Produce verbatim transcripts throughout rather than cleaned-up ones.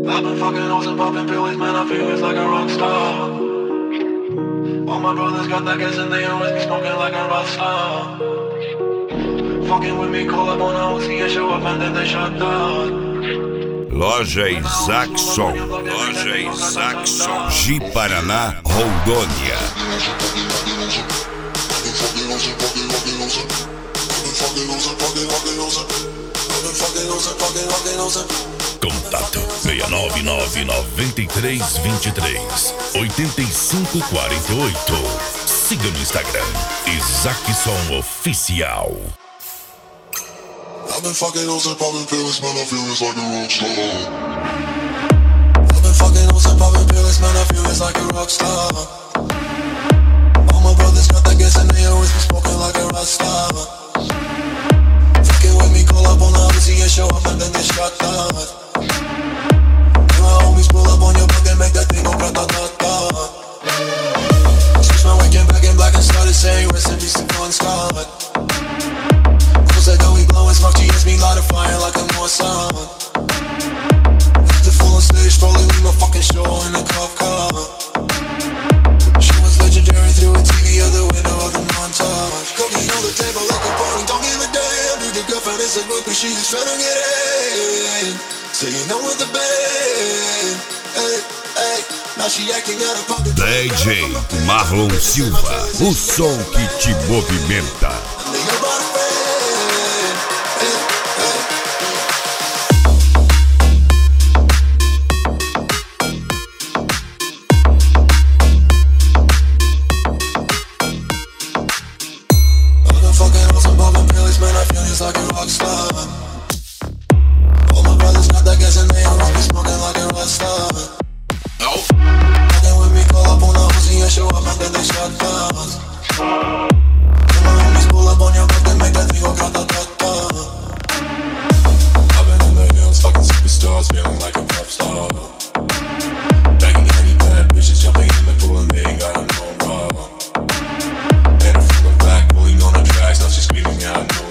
I've been fucking hoes and popping pills, man, I feel it's like a rock star. All my brothers got that gas and they always be smoking like a rock star. Fucking with me, call up on a Uzi and show up and then they shut down. Loja Isaacson, Loja Isaacson, Ji Paraná, Rondônia. Contato seis nove nove nove três dois três oito cinco quatro oito. Siga no Instagram Isaacson Oficial. I've been fucking hoes and popping pills, man, I feel it's like a rock star. I've been fucking hoes and popping pills, man, I feel it's like a rock star. All my brothers got that gas and they always be smoking like a rock star. Fucking with me, call up on the Uzi and show up and then they shut down. And my homies pull up on your block and make that thing go grata-ta-ta. Switch my weekend back in black and started saying rest in peace to Bon Scott. Said that we blowin' smoke, G S me light a fire like a North Sun. After full on stage, probably leave my fucking show in a cop car. She was legendary through a T V out the window of the montage. Cooking on the table like a party, don't give a damn. Dude, the girlfriend is a groupie, she just tryna get in. Saying no with the band. Hey, hey, now she acting out of pocket. D J Marlon Silva, o som que te movimenta. Like a rock star. All my brothers got that gas and they always be smoking like a rock star. No. Fucking with me, call up on a Uzi and show up and then they shut down. And my homies pull up on your block and make that thing go grata-ta-ta. I've been in the hills, fucking superstars, feeling like a pop star. Banging any bad bitches, jumping in the pool and they ain't got no problem. And a full of black, pulling on the tracks, now she's screaming out no.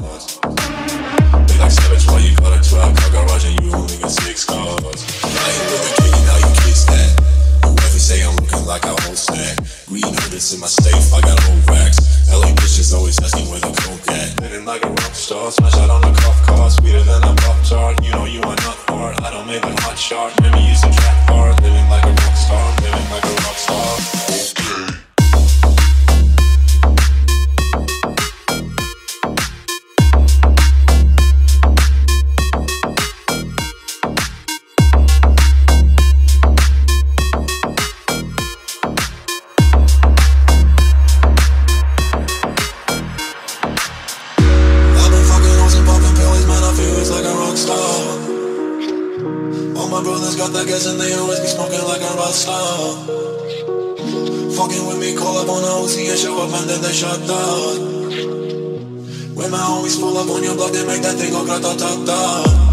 Like savage, why you got a twelve car garage and you only got six cars? I ain't with the king, now you kiss that. You ever say I'm looking like a whole snack? Green herbs in my safe, I got old racks. L A bitches always asking where the coke at. Living like a rock star, smash out on a cuff car. Sweeter than a pop tart, you know you are not hard. I don't make a hot shot, maybe use a trap hard. Living like a rock star, living like a rock star. Okay. Got that gas and they always be smoking like a rock star. Fucking with me, call up on a Uzi and show up and then they shut down. When my homies pull up on your block, they make that thing go grata-ta-ta.